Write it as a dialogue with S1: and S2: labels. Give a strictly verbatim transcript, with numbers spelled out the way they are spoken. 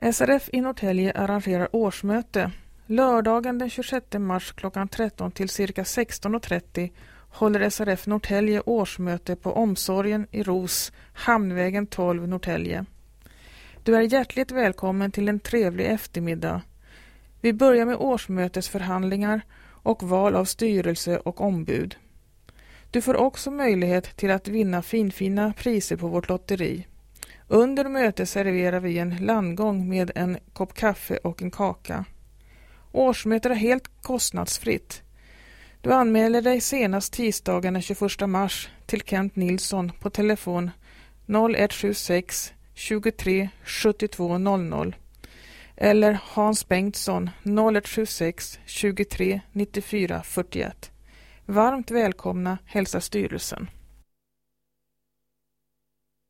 S1: S R F i Norrtälje arrangerar årsmöte. Lördagen den tjugosjätte mars klockan tretton till cirka sexton och trettio håller S R F Norrtälje årsmöte på Omsorgen i Ros, Hamnvägen tolv, Norrtälje. Du är hjärtligt välkommen till en trevlig eftermiddag. Vi börjar med årsmötesförhandlingar och val av styrelse och ombud. Du får också möjlighet till att vinna finfina priser på vårt lotteri. Under mötet serverar vi en landgång med en kopp kaffe och en kaka. Årsmötet är helt kostnadsfritt. Du anmäler dig senast tisdagen den tjugoförsta mars till Kent Nilsson på telefon noll ett sju sex tjugotre sjuttiotvå noll noll eller Hans Bengtsson noll ett sju sex tjugotre nittiofyra fyrtioett. Varmt välkomna, hälsar styrelsen.